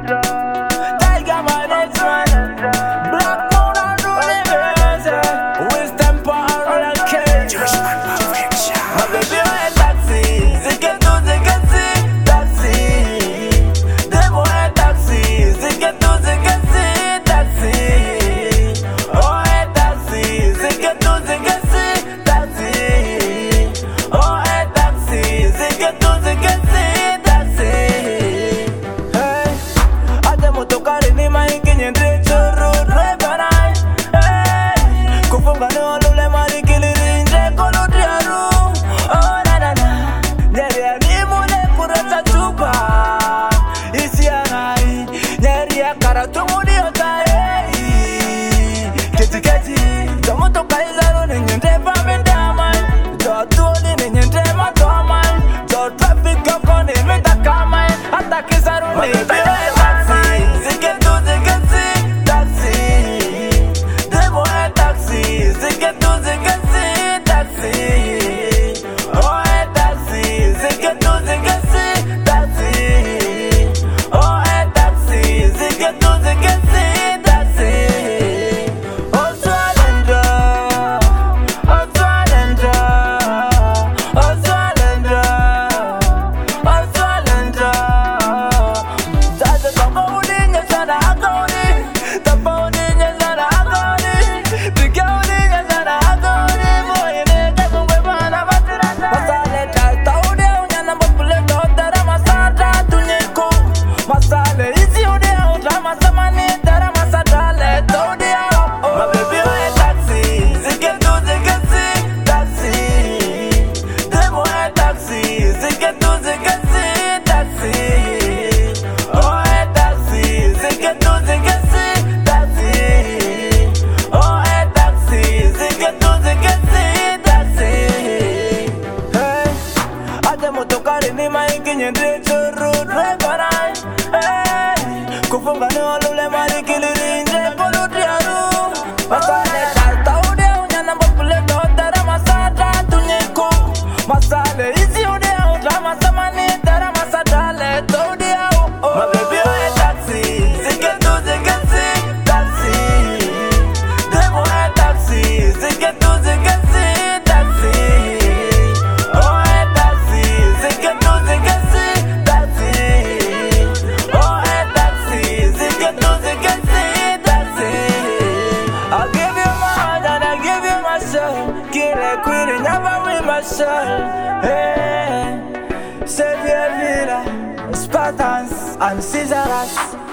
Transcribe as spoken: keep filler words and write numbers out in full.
Tiger man, it's one. Black moon and ruling music. With tempo and royal cage. My baby, I taxi. Zike tu, zike si, taxi. Demo I taxi. Zike tu, zike si, taxi. Oh, I taxi. Zike tu, zike si, taxi. Oh, I taxi. Zike tu, zike si, taxi. Hey, ate motokari ni maingi nyendre churu rebanai. Hey, kufunga ni olule marikili rinje kolodiaru. Oh na na na, nyeri ya ni mule kureta chupa. Isi ya nai, nyeri ya karatu mudi otai. Keti keti, tomoto kaizaro ni nyende pamendamai. Jotuli ni nyende matomai. Jot traffic yoko ni mitakamai. Hata kizaru ni taxi. Zike tu zike si, taxi. Demo e taxi. Zike tu zike si, taxi. Oh e taxi. Zike tu zike si, taxi. Oh e taxi. Zike tu zike si, taxi. Oh swalenda, oh swalenda, oh swalenda, oh swalenda. Sasa kama ulinya sana akoni, tapa ulinya sana akoni, pika ulinya sana akoni, moye neke mungwe bana matirata. Masale tata ude unyana mbopule dotara masata tunyeko. Masale isi ude utra masamani tara masatale tode ao. My baby we taxi, zike tu zike si, taxi. Demo e taxi, zike tu zike si, taxi. Oh e taxi, zike tu zike si, taxi. Oh e taxi, zike tu zike si, taxi. Hey, ate motokari ni maingi nyende churu rebanai. Hey, kufunga ni olule marikili rinje kolodiaru. Masale tata ude unyana mbopule dotara masata tunyeko. Masale isi ude utra masamani tara masatale tode ao. My baby we taxi, zike tu zike si, taxi. Demo e taxi, zike tu zike si, taxi. Oh e taxi, zike tu zike si, taxi. Oh e taxi, zike tu zike si, taxi. I'll give you my heart and I'll give you my soul. Kile kwiri nyaba with my soul. Hey, save your vida, Spartans and Caesars.